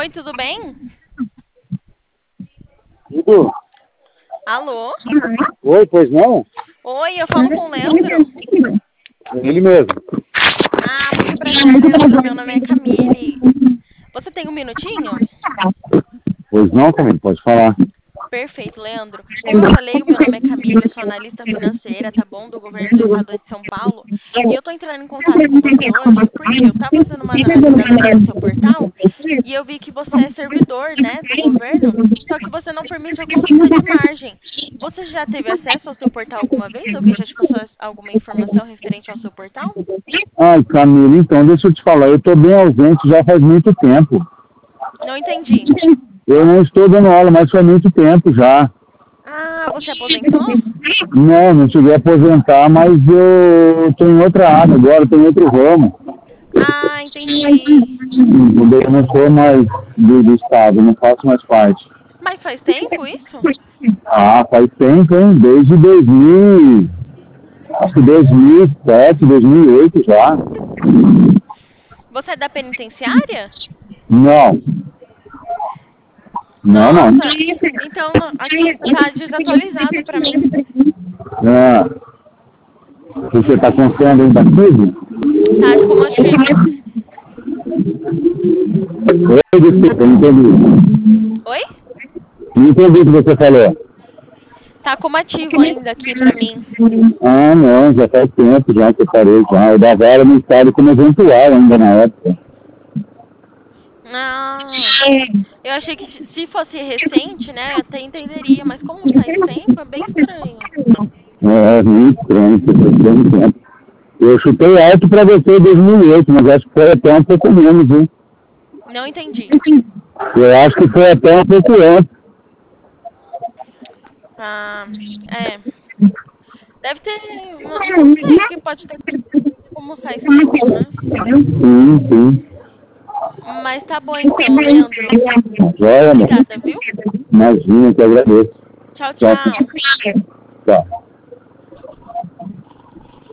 Oi, tudo bem? Tudo? Alô? Oi, pois não? Oi, eu falo com o Leandro? Ele mesmo. Ah, muito prazer, Leandro. Meu nome é Camille. Você tem um minutinho? Pois não, também, pode falar. Perfeito, Leandro. Como eu falei, o meu nome é Camille, eu sou analista financeira, tá bom? Do governo do estado de São Paulo. E eu tô entrando em contato com você hoje porque eu tava fazendo uma análise aqui no seu portal e eu vi que você é servidor, né, do governo, só que você não permite a consulta de margem. Você já teve acesso ao seu portal alguma vez? Alguém já te passou alguma informação referente ao seu portal? Ai, Camila, então, deixa eu te falar, eu tô bem ausente já faz muito tempo. Não entendi. Eu não estou dando aula, mas faz muito tempo já. Ah, você aposentou? Não cheguei a aposentar, mas eu tô em outra área agora, tô em outro ramo. Ah, entendi. Entendeu? Eu não sou mais do estado, não faço mais parte. Mas faz tempo isso? Ah, faz tempo, hein? Desde 2000, acho que 2007, 2008 já. Você é da penitenciária? Não, não. Nossa, então aqui tá desatualizado pra mim. Ah, você está confiando em batido? Tá como ativo. Eu desculpa, não entendi. Oi? Não entendi o que você falou. Tá como ativo ainda aqui pra mim. Ah, não, já faz tempo já que eu parei já. Eu dava aula no estado como eventual ainda na época. Ah, eu achei que se fosse recente, né, eu até entenderia, mas como faz tempo, é bem estranho. É, muito estranho, que faz bem tempo. Eu chutei alto para você em 2008, mas acho que foi até um pouco menos, hein? Não entendi. Eu acho que foi até um pouco antes. Ah, é. Deve ter, não sei o que pode ter, como faz tempo, né? Sim. Mas tá bom então, Leandro. Joia, amor. Obrigada, viu? Imagina, que agradeço. Tchau, Tchau. tchau. Tchau.